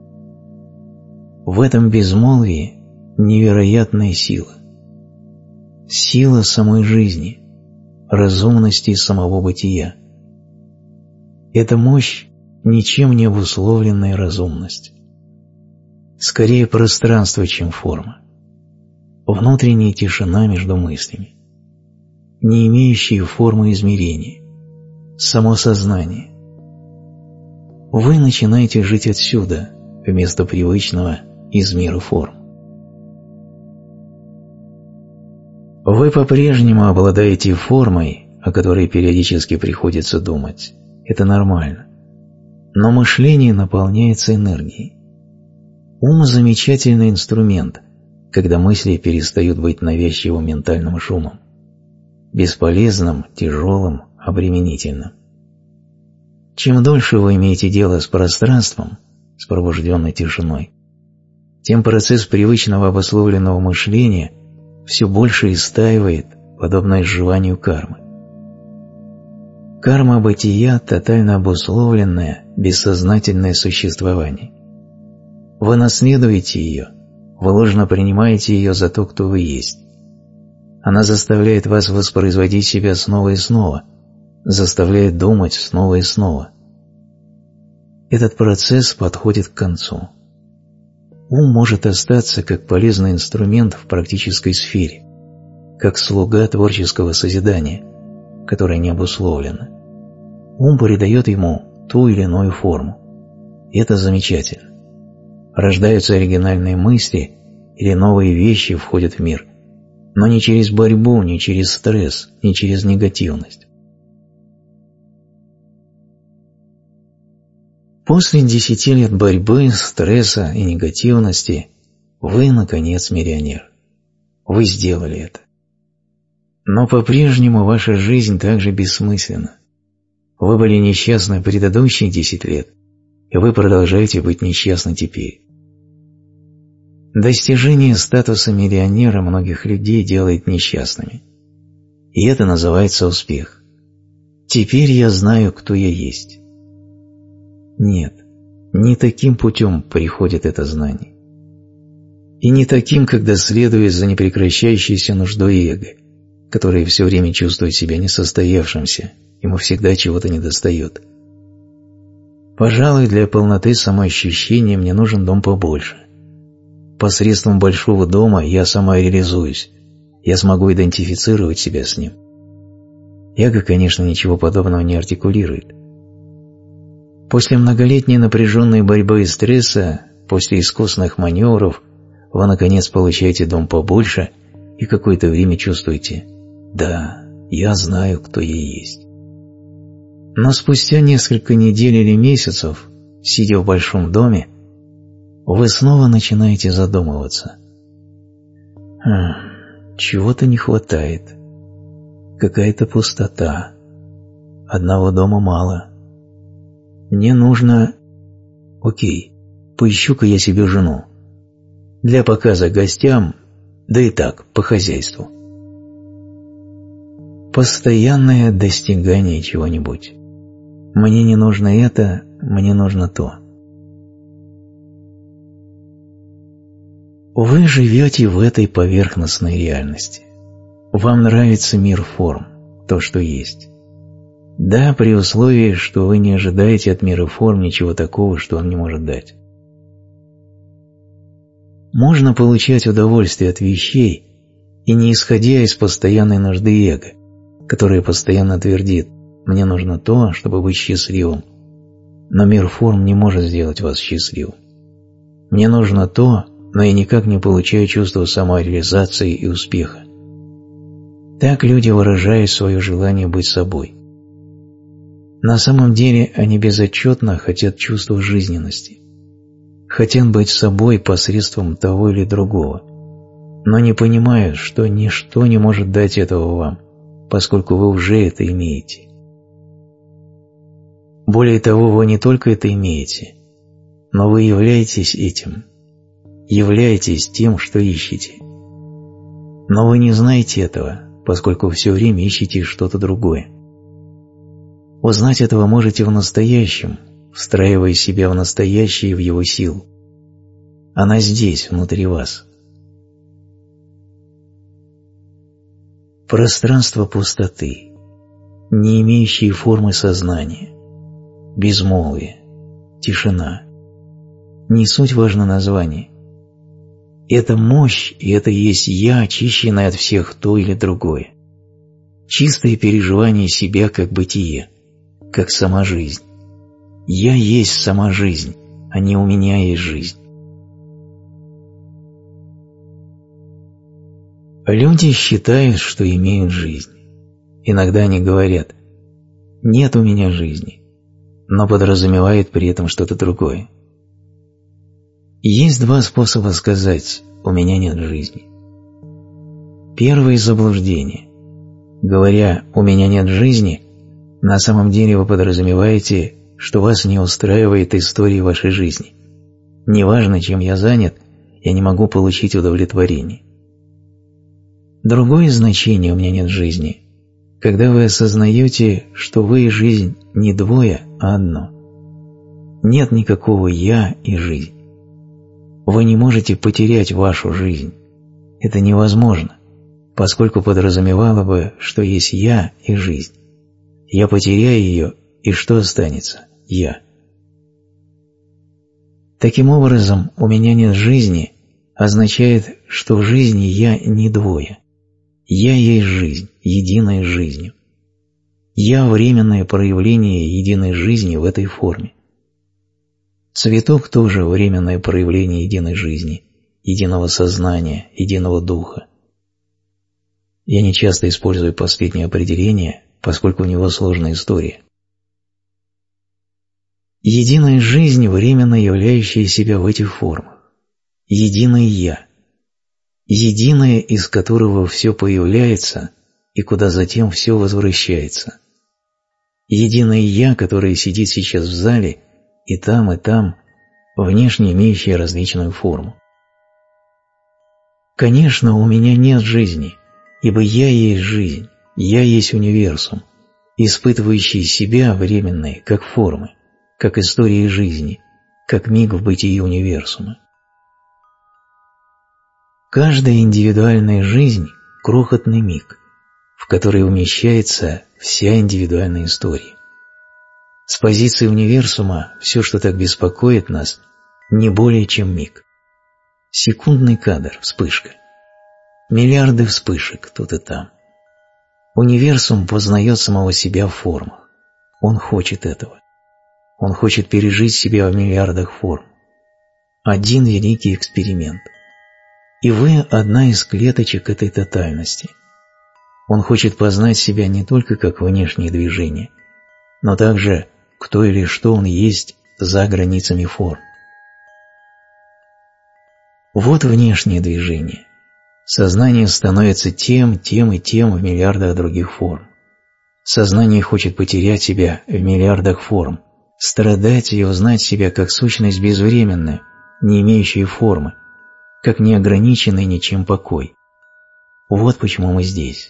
В этом безмолвии невероятная сила. Сила самой жизни, разумности самого бытия. Эта мощь ничем не обусловленная разумность. Скорее пространство, чем форма. Внутренняя тишина между мыслями. Не имеющие формы измерения. Само сознание. Вы начинаете жить отсюда, вместо привычного из мира форм. Вы по-прежнему обладаете формой, о которой периодически приходится думать. Это нормально. Но мышление наполняется энергией. Ум – замечательный инструмент, когда мысли перестают быть навязчивым ментальным шумом, бесполезным, тяжелым, обременительным. Чем дольше вы имеете дело с пространством, с пробужденной тишиной, тем процесс привычного обусловленного мышления все больше истаивает, подобно изживанию кармы. Карма бытия – тотально обусловленное, бессознательное существование. Вы наследуете ее, вы ложно принимаете ее за то, кто вы есть. Она заставляет вас воспроизводить себя снова и снова, заставляет думать снова и снова. Этот процесс подходит к концу. Ум может остаться как полезный инструмент в практической сфере, как слуга творческого созидания, которое не обусловлено. Ум придает ему ту или иную форму. И это замечательно. Рождаются оригинальные мысли или новые вещи входят в мир, но не через борьбу, не через стресс, не через негативность. После 10 лет борьбы, стресса и негативности вы, наконец, миллионер. Вы сделали это. Но по-прежнему ваша жизнь также бессмысленна. Вы были несчастны предыдущие 10 лет, и вы продолжаете быть несчастны теперь. Достижение статуса миллионера многих людей делает несчастными. И это называется успех. Теперь я знаю, кто я есть. Нет, не таким путем приходит это знание. И не таким, когда следует за непрекращающейся нуждой эго, которое все время чувствует себя несостоявшимся, ему всегда чего-то недостает. Пожалуй, для полноты самоощущения мне нужен дом побольше. Посредством большого дома я самореализуюсь, я смогу идентифицировать себя с ним. Эго, конечно, ничего подобного не артикулирует. После многолетней напряженной борьбы и стресса, после искусных маневров, вы, наконец, получаете дом побольше и какое-то время чувствуете: да, я знаю, кто я есть. Но спустя несколько недель или месяцев, сидя в большом доме, вы снова начинаете задумываться. Чего-то не хватает. Какая-то пустота. Одного дома мало. Мне нужно... Окей, поищу-ка я себе жену. Для показа гостям, да и так, по хозяйству. Постоянное достигание чего-нибудь. Мне не нужно это, мне нужно то. Вы живете в этой поверхностной реальности. Вам нравится мир форм, то, что есть. Да, при условии, что вы не ожидаете от мира форм ничего такого, что он не может дать. Можно получать удовольствие от вещей, и не исходя из постоянной нужды эго, которое постоянно твердит: «Мне нужно то, чтобы быть счастливым». Но мир форм не может сделать вас счастливым. Мне нужно то, но я никак не получаю чувство самореализации и успеха. Так люди выражают свое желание быть собой. На самом деле они безотчетно хотят чувства жизненности. Хотят быть собой посредством того или другого, но не понимают, что ничто не может дать этого вам, поскольку вы уже это имеете. Более того, вы не только это имеете, но вы являетесь этим, являетесь тем, что ищете. Но вы не знаете этого, поскольку все время ищете что-то другое. Узнать этого можете в настоящем, встраивая себя в настоящее и в его силу. Она здесь, внутри вас. Пространство пустоты, не имеющие формы сознания, безмолвие, тишина. Не суть важно название. Это мощь, и это есть я, очищенное от всех то или другое. Чистое переживание себя как бытие, как сама жизнь. Я есть сама жизнь, а не у меня есть жизнь. Люди считают, что имеют жизнь. Иногда они говорят: «Нет у меня жизни», но подразумевают при этом что-то другое. Есть два способа сказать: «У меня нет жизни». Первое – заблуждение. Говоря «у меня нет жизни», на самом деле вы подразумеваете, что вас не устраивает история вашей жизни. Неважно, чем я занят, я не могу получить удовлетворение. Другое значение «у меня нет жизни», когда вы осознаете, что вы и жизнь не двое, а одно. Нет никакого «я» и «жизнь». Вы не можете потерять вашу жизнь. Это невозможно, поскольку подразумевало бы, что есть «я» и «жизнь». Я потеряю ее, и что останется? Я. Таким образом, «у меня нет жизни» означает, что в жизни я не двое. Я есть жизнь, единая с жизнью. Я – временное проявление единой жизни в этой форме. Цветок тоже временное проявление единой жизни, единого сознания, единого духа. Я не часто использую последнее определение, поскольку у него сложная история. Единая жизнь, временно являющая себя в этих формах. Единое «Я». Единое, из которого все появляется и куда затем все возвращается. Единое «Я», которое сидит сейчас в зале и там, внешне имеющее различную форму. Конечно, у меня нет жизни, ибо я есть жизнь, я есть универсум, испытывающий себя временные, как формы, как истории жизни, как миг в бытии универсума. Каждая индивидуальная жизнь – крохотный миг, в который умещается вся индивидуальная история. С позиции универсума все, что так беспокоит нас, не более чем миг. Секундный кадр, вспышка. Миллиарды вспышек тут и там. Универсум познает самого себя в формах. Он хочет этого. Он хочет пережить себя в миллиардах форм. Один великий эксперимент. И вы одна из клеточек этой тотальности. Он хочет познать себя не только как внешнее движение, но также кто или что он есть за границами форм. Вот внешнее движение. Сознание становится тем и тем в миллиардах других форм. Сознание хочет потерять себя в миллиардах форм, страдать и узнать себя как сущность безвременную, не имеющую формы, как неограниченный ничем покой. Вот почему мы здесь.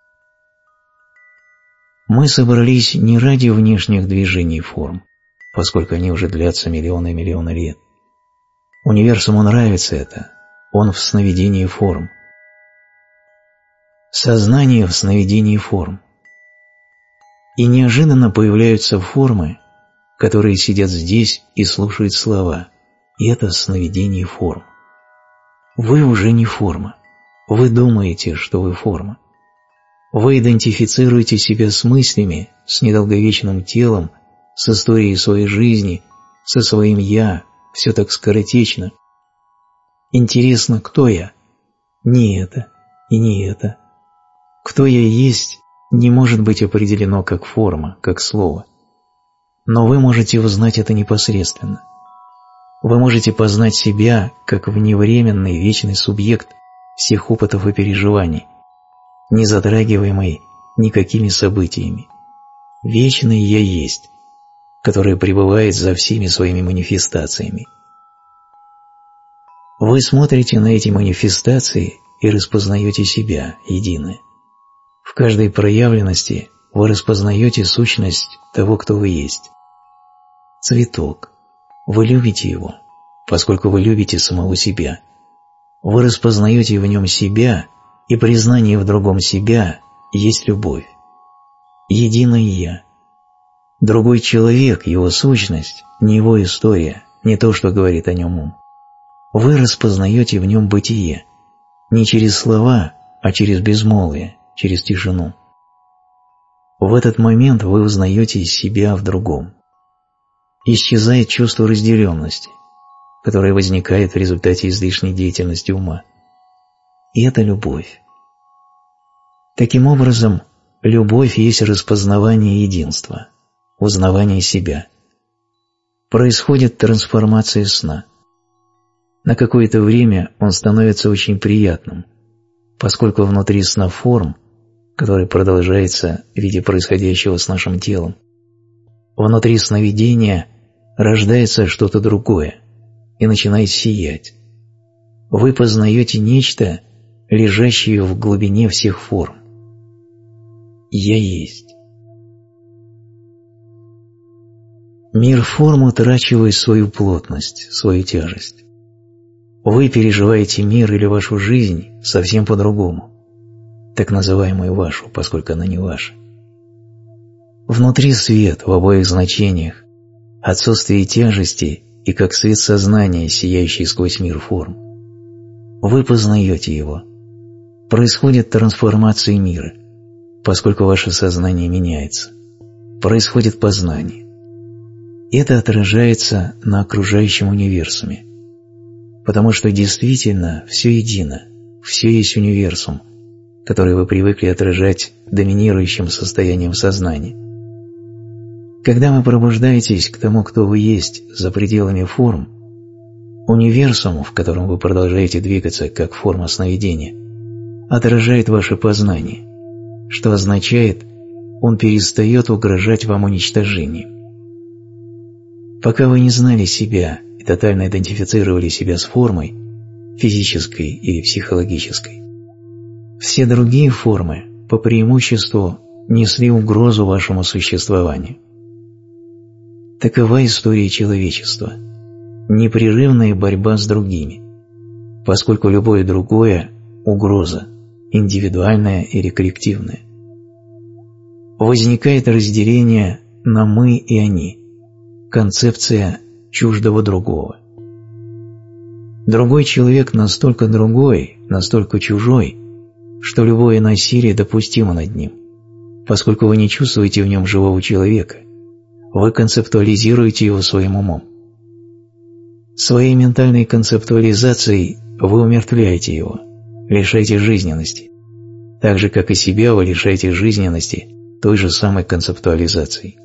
Мы собрались не ради внешних движений форм, поскольку они уже длятся миллионы и миллионы лет. Универсуму нравится это, он в сновидении форм. Сознание в сновидении форм. И неожиданно появляются формы, которые сидят здесь и слушают слова, и это сновидение форм. Вы уже не форма. Вы думаете, что вы форма. Вы идентифицируете себя с мыслями, с недолговечным телом, с историей своей жизни, со своим «я», все так скоротечно. Интересно, кто я? Не это и не это. Кто я есть, не может быть определено как форма, как слово. Но вы можете узнать это непосредственно. Вы можете познать себя как вневременный вечный субъект всех опытов и переживаний, не затрагиваемый никакими событиями. Вечный «Я есть», который пребывает за всеми своими манифестациями. Вы смотрите на эти манифестации и распознаете себя, единое. В каждой проявленности вы распознаете сущность того, кто вы есть. Цветок. Вы любите его, поскольку вы любите самого себя. Вы распознаете в нем себя, и признание в другом себя есть любовь. Единое «Я». Другой человек, его сущность, не его история, не то, что говорит о нем ум. Вы распознаете в нем бытие, не через слова, а через безмолвие, через тишину. В этот момент вы узнаете себя в другом. Исчезает чувство разделенности, которое возникает в результате излишней деятельности ума. И это любовь. Таким образом, любовь есть распознавание единства, узнавание себя. Происходит трансформация сна. На какое-то время он становится очень приятным, поскольку внутри сна форм, который продолжается в виде происходящего с нашим телом, внутри сновидения рождается что-то другое и начинает сиять. Вы познаете нечто, лежащее в глубине всех форм. Я есть. Мир форм утрачивает свою плотность, свою тяжесть. Вы переживаете мир или вашу жизнь совсем по-другому, так называемую вашу, поскольку она не ваша. Внутри свет в обоих значениях, отсутствие тяжести и как свет сознания, сияющий сквозь мир форм. Вы познаете его. Происходит трансформация мира, поскольку ваше сознание меняется. Происходит познание. Это отражается на окружающем универсуме, потому что действительно все едино, все есть универсум, который вы привыкли отражать доминирующим состоянием сознания. Когда вы пробуждаетесь к тому, кто вы есть за пределами форм, универсум, в котором вы продолжаете двигаться как форма сновидения, отражает ваше познание, что означает, он перестает угрожать вам уничтожением. Пока вы не знали себя и тотально идентифицировали себя с формой, физической или психологической, все другие формы по преимуществу несли угрозу вашему существованию. Такова история человечества – непрерывная борьба с другими, поскольку любое другое – угроза, индивидуальная или коллективная. Возникает разделение на «мы» и «они», концепция чуждого другого. Другой человек настолько другой, настолько чужой, что любое насилие допустимо над ним, поскольку вы не чувствуете в нем живого человека, вы концептуализируете его своим умом. Своей ментальной концептуализацией вы умертвляете его, лишаете жизненности, так же, как и себя вы лишаете жизненности той же самой концептуализацией.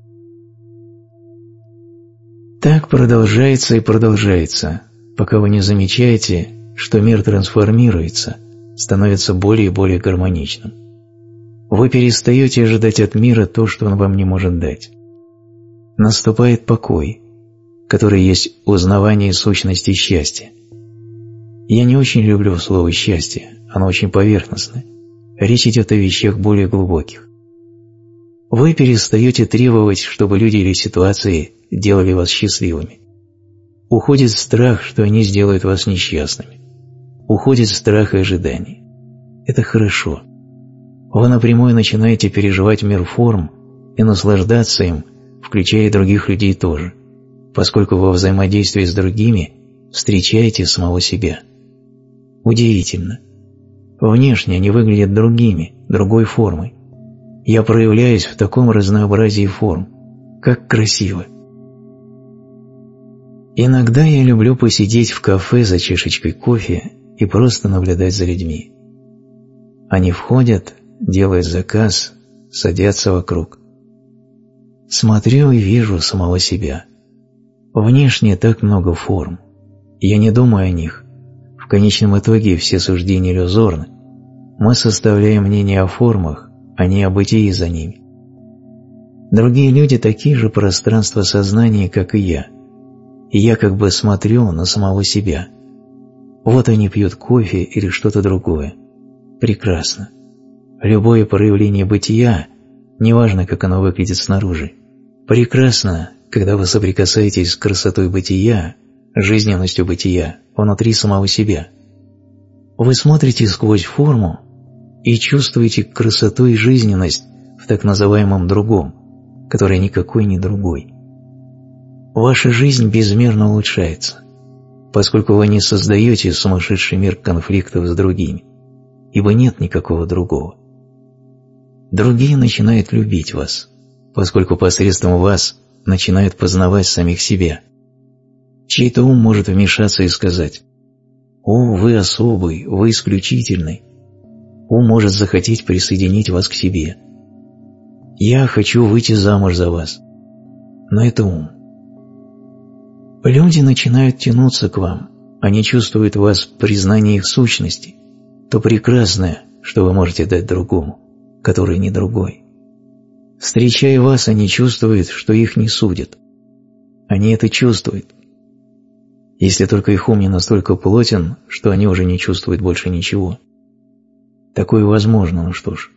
Так продолжается и продолжается, пока вы не замечаете, что мир трансформируется, становится более и более гармоничным. Вы перестаете ожидать от мира то, что он вам не может дать. Наступает покой, который есть узнавание сущности счастья. Я не очень люблю слово «счастье», оно очень поверхностное. Речь идет о вещах более глубоких. Вы перестаете требовать, чтобы люди или ситуации делали вас счастливыми. Уходит страх, что они сделают вас несчастными. Уходит страх и ожидание. Это хорошо. Вы напрямую начинаете переживать мир форм и наслаждаться им, включая других людей тоже, поскольку во взаимодействии с другими встречаете самого себя. Удивительно. Внешне они выглядят другими, другой формой. Я проявляюсь в таком разнообразии форм. Как красиво. Иногда я люблю посидеть в кафе за чашечкой кофе и просто наблюдать за людьми. Они входят, делают заказ, садятся вокруг. Смотрю и вижу самого себя. Внешне так много форм. Я не думаю о них. В конечном итоге все суждения иллюзорны. Мы составляем мнение о формах, а не о бытии за ними. Другие люди такие же пространства сознания, как и я я как бы смотрю на самого себя. Вот они пьют кофе или что-то другое. Прекрасно. Любое проявление бытия, неважно, как оно выглядит снаружи, прекрасно, когда вы соприкасаетесь с красотой бытия, жизненностью бытия внутри самого себя. Вы смотрите сквозь форму и чувствуете красоту и жизненность в так называемом другом, который никакой не другой. Ваша жизнь безмерно улучшается, поскольку вы не создаете сумасшедший мир конфликтов с другими, ибо нет никакого другого. Другие начинают любить вас, поскольку посредством вас начинают познавать самих себя. Чей-то ум может вмешаться и сказать: «О, вы особый, вы исключительный». Ум может захотеть присоединить вас к себе. «Я хочу выйти замуж за вас». Но это ум. Люди начинают тянуться к вам, они чувствуют в вас признание их сущности, то прекрасное, что вы можете дать другому, который не другой. Встречая вас, они чувствуют, что их не судят. Они это чувствуют. Если только их ум не настолько плотен, что они уже не чувствуют больше ничего. Такое возможно, ну что ж.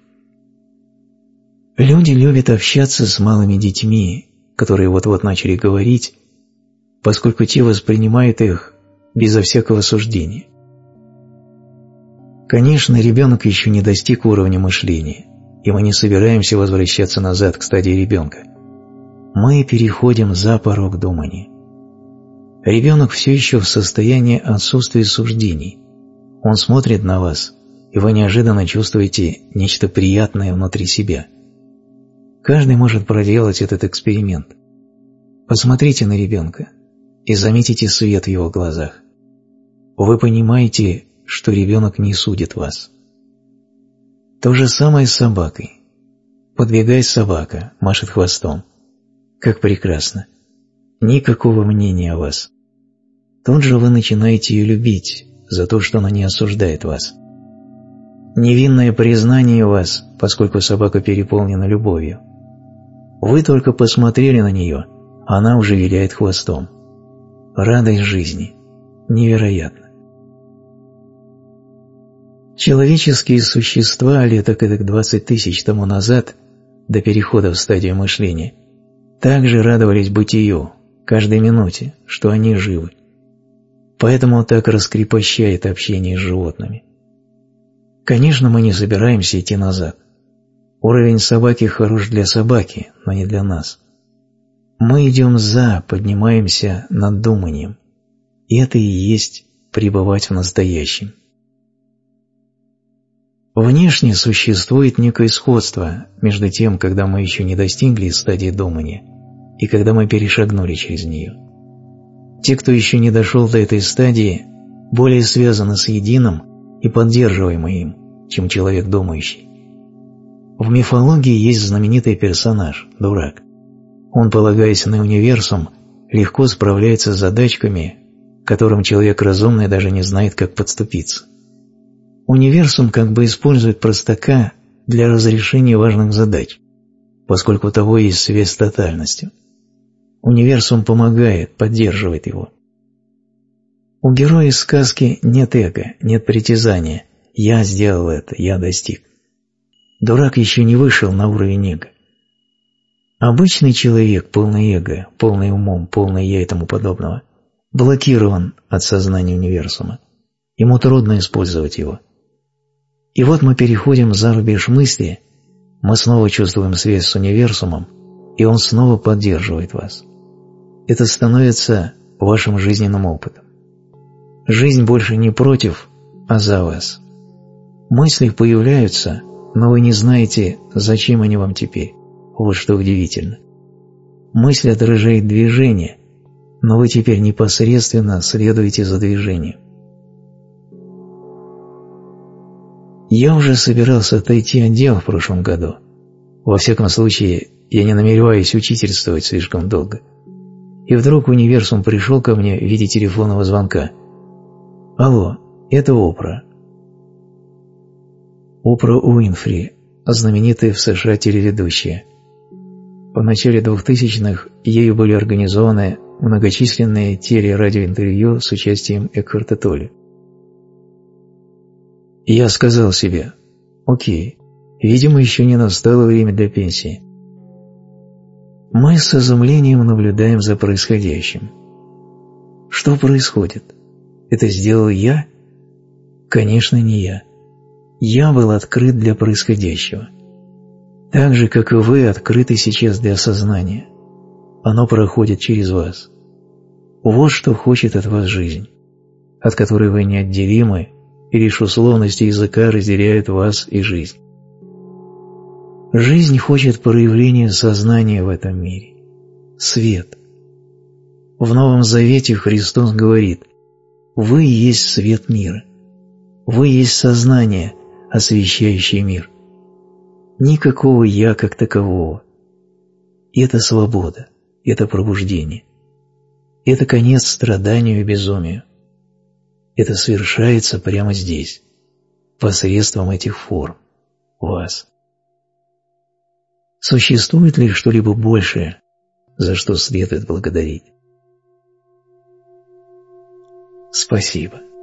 Люди любят общаться с малыми детьми, которые вот-вот начали говорить, поскольку те воспринимают их безо всякого суждения. Конечно, ребенок еще не достиг уровня мышления, и мы не собираемся возвращаться назад к стадии ребенка. Мы переходим за порог думания. Ребенок все еще в состоянии отсутствия суждений. Он смотрит на вас, и вы неожиданно чувствуете нечто приятное внутри себя. Каждый может проделать этот эксперимент. Посмотрите на ребенка и заметите свет в его глазах. Вы понимаете, что ребенок не судит вас. То же самое с собакой. Подбегает собака, машет хвостом. Как прекрасно! Никакого мнения о вас. Тут же вы начинаете ее любить за то, что она не осуждает вас. Невинное признание вас, поскольку собака переполнена любовью. Вы только посмотрели на нее, а она уже виляет хвостом. Радость жизни. Невероятно. Человеческие существа лет этак 20 тысяч тому назад, до перехода в стадию мышления, также радовались бытию, каждой минуте, что они живы. Поэтому так раскрепощает общение с животными. Конечно, мы не собираемся идти назад. Уровень собаки хорош для собаки, но не для нас. Мы идем поднимаемся над думанием. И это и есть пребывать в настоящем. Внешне существует некое сходство между тем, когда мы еще не достигли стадии думания, и когда мы перешагнули через нее. Те, кто еще не дошел до этой стадии, более связаны с единым и поддерживаемы им, чем человек думающий. В мифологии есть знаменитый персонаж – дурак. Он, полагаясь на универсум, легко справляется с задачками, к которым человек разумный даже не знает, как подступиться. Универсум как бы использует простака для разрешения важных задач, поскольку у того есть связь с тотальностью. Универсум помогает, поддерживает его. У героя сказки нет эго, нет притязания «я сделал это, я достиг». Дурак еще не вышел на уровень эго. Обычный человек, полный эго, полный умом, полный я и тому подобного, блокирован от сознания универсума. Ему трудно использовать его. И вот мы переходим за рубеж мысли, мы снова чувствуем связь с универсумом, и он снова поддерживает вас. Это становится вашим жизненным опытом. Жизнь больше не против, а за вас. Мысли появляются, но вы не знаете, зачем они вам теперь. Вот что удивительно. Мысль отражает движение, но вы теперь непосредственно следуете за движением. Я уже собирался отойти от дел в прошлом году. Во всяком случае, я не намереваюсь учительствовать слишком долго. И вдруг универсум пришел ко мне в виде телефонного звонка. «Алло, это Опра». Опра Уинфри, знаменитая в США телеведущая. В начале 2000-х ею были организованы многочисленные телерадиоинтервью с участием Экхарта Толле. Я сказал себе: окей, видимо, еще не настало время для пенсии. Мы с изумлением наблюдаем за происходящим. Что происходит? Это сделал я? Конечно, не я. Я был открыт для происходящего. Так же, как и вы открыты сейчас для осознания. Оно проходит через вас. Вот что хочет от вас жизнь, от которой вы неотделимы, и лишь условности языка разделяют вас и жизнь. Жизнь хочет проявления сознания в этом мире. Свет. В Новом Завете Христос говорит: «Вы есть свет мира. Вы есть сознание, освещающее мир». Никакого «я» как такового. Это свобода, это пробуждение. Это конец страданию и безумию. Это совершается прямо здесь, посредством этих форм, вас. Существует ли что-либо большее, за что следует благодарить? Спасибо.